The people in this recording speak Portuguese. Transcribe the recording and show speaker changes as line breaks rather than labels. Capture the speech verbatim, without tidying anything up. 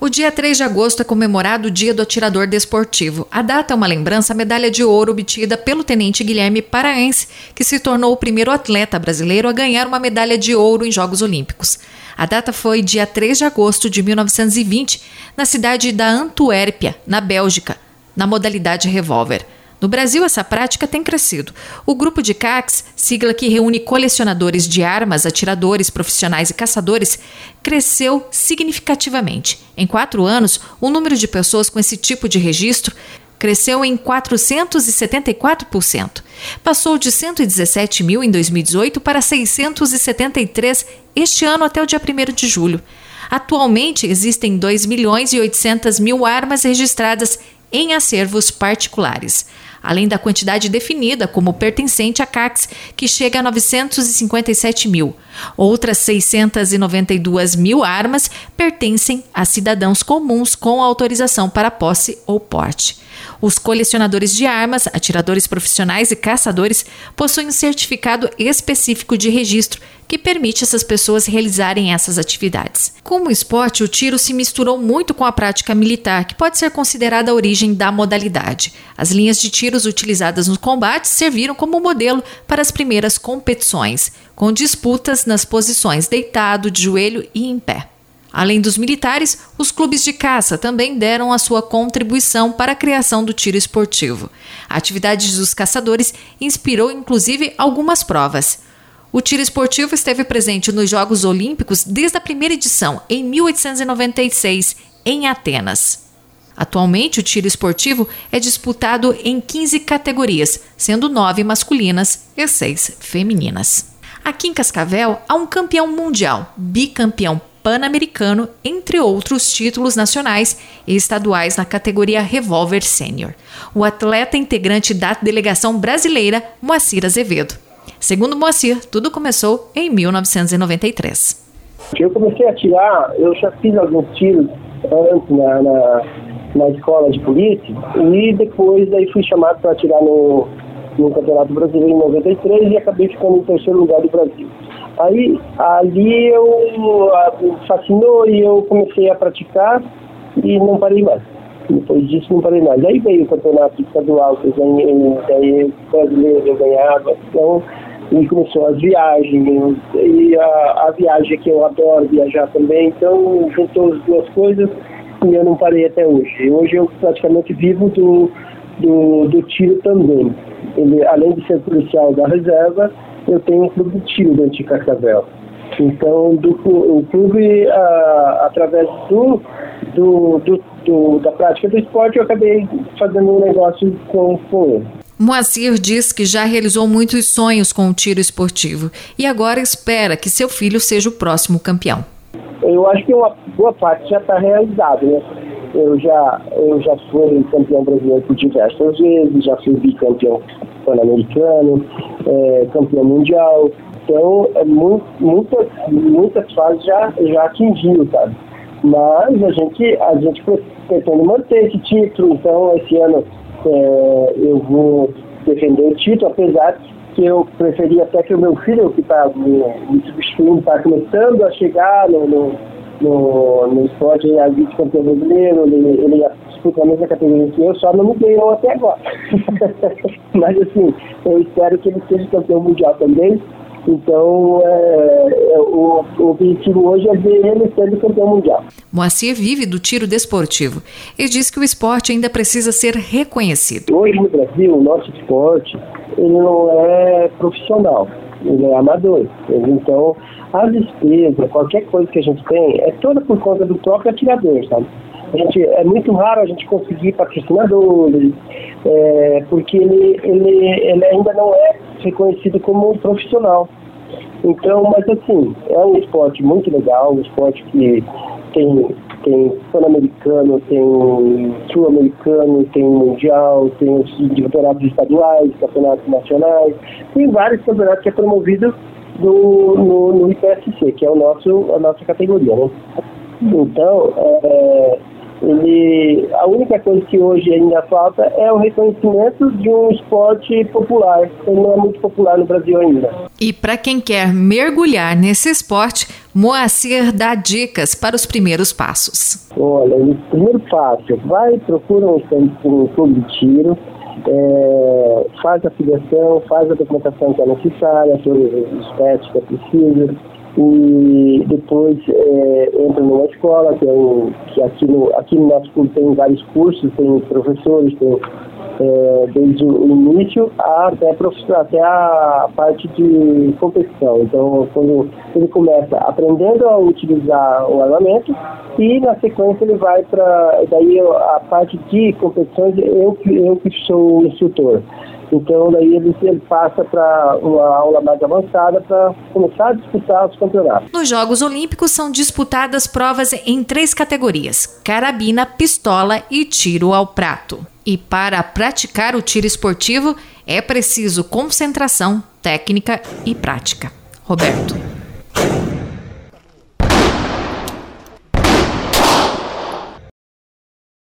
O dia três de agosto é comemorado o Dia do Atirador Desportivo. A data é uma lembrança à medalha de ouro obtida pelo tenente Guilherme Paraense, que se tornou o primeiro atleta brasileiro a ganhar uma medalha de ouro em Jogos Olímpicos. A data foi dia três de agosto de mil novecentos e vinte, na cidade da Antuérpia, na Bélgica, na modalidade revólver. No Brasil, essa prática tem crescido. O grupo de C A C S, sigla que reúne colecionadores de armas, atiradores, profissionais e caçadores, cresceu significativamente. Em quatro anos, o número de pessoas com esse tipo de registro cresceu em quatrocentos e setenta e quatro por cento. Passou de cento e dezessete mil em dois mil e dezoito para seiscentos e setenta e três este ano até o dia primeiro de julho. Atualmente, existem dois milhões e oitocentas mil armas registradas em acervos particulares, além da quantidade definida como pertencente à C A C S, que chega a novecentos e cinquenta e sete mil. Outras seiscentos e noventa e duas mil armas pertencem a cidadãos comuns com autorização para posse ou porte. Os colecionadores de armas, atiradores profissionais e caçadores possuem um certificado específico de registro que permite essas pessoas realizarem essas atividades. Como esporte, o tiro se misturou muito com a prática militar, que pode ser considerada a origem da modalidade. As linhas de tiros utilizadas nos combates serviram como modelo para as primeiras competições, com disputas nas posições deitado, de joelho e em pé. Além dos militares, os clubes de caça também deram a sua contribuição para a criação do tiro esportivo. A atividade dos caçadores inspirou inclusive algumas provas. O tiro esportivo esteve presente nos Jogos Olímpicos desde a primeira edição, em mil oitocentos e noventa e seis, em Atenas. Atualmente, o tiro esportivo é disputado em quinze categorias, sendo nove masculinas e seis femininas. Aqui em Cascavel, há um campeão mundial, bicampeão pan-americano, entre outros títulos nacionais e estaduais na categoria revólver sênior. O atleta integrante da delegação brasileira, Moacir Azevedo. Segundo Moacir, tudo começou em mil novecentos e noventa e três.
Eu comecei a atirar, eu já fiz alguns tiros antes na, na, na escola de polícia e depois aí fui chamado para atirar no, no Campeonato Brasileiro em noventa e três e acabei ficando em terceiro lugar do Brasil. Aí, ali eu fascinou e eu comecei a praticar e não parei mais. Depois disso não parei mais. Aí veio o campeonato estadual que eu ganhei, daí brasileiro eu ganhava, então, e começou as viagens, e a, a viagem que eu adoro viajar também, então juntou as duas coisas e eu não parei até hoje. Hoje eu praticamente vivo do, do, do tiro também. Ele, além de ser policial da reserva, eu tenho um clube de tiro dentro de Cascavel. Então, do, o clube, a, através do, do, do, do, da prática do esporte, eu acabei fazendo um negócio com, com ele.
Moacir diz que já realizou muitos sonhos com o tiro esportivo e agora espera que seu filho seja o próximo campeão.
Eu acho que uma boa parte já está realizada, né? Eu já, eu já fui campeão brasileiro por diversas vezes, já fui bicampeão pan-americano, é, campeão mundial. Então, é muito, muitas, muitas fases já, já atingiu, sabe? Mas a gente, a gente pretende manter esse título, então esse ano é, eu vou defender o título, apesar que eu preferia até que o meu filho, que está me, me substituindo, está começando a chegar no, no, no, no esporte, ele é vice-campeão brasileiro, ele, ele disputa a mesma categoria que eu, só não me ganhou até agora. Mas assim, eu espero que ele seja campeão mundial também. Então, é, é, o, o objetivo hoje é ver ele sendo campeão mundial.
Moacir vive do tiro desportivo e diz que o esporte ainda precisa ser reconhecido.
Hoje no Brasil, o nosso esporte ele não é profissional, ele é amador. Então, as despesas, qualquer coisa que a gente tem, é toda por conta do próprio atirador, sabe? A gente, é muito raro a gente conseguir patrocinadores, é, porque ele, ele, ele ainda não é reconhecido como um profissional. Então, mas assim, é um esporte muito legal, um esporte que tem, tem pan-americano, tem sul-americano, tem mundial, tem os campeonatos estaduais, campeonatos nacionais, tem vários campeonatos que é promovido do, no, no I P S C, que é o nosso, a nossa categoria, né? Então, é, ele, a única coisa que hoje ainda falta é o reconhecimento de um esporte popular. Ele não é muito popular no Brasil ainda.
E para quem quer mergulhar nesse esporte, Moacir dá dicas para os primeiros passos.
Olha, o primeiro passo, vai, procura um, um clube de tiro, é, faz a filiação, faz a documentação que é necessária, todos os testes que é preciso, e depois é, entra numa escola, que, é um, que aqui, no, aqui no nosso clube tem vários cursos, tem professores, tem é, desde o início até, até a parte de competição. Então, quando ele começa aprendendo a utilizar o armamento, e na sequência ele vai para, daí a parte de competições, eu, eu que sou o instrutor. Então, daí ele, ele passa para uma aula mais avançada para começar a disputar os campeonatos.
Nos Jogos Olímpicos são disputadas provas em três categorias: carabina, pistola e tiro ao prato. E para praticar o tiro esportivo é preciso concentração, técnica e prática. Roberto.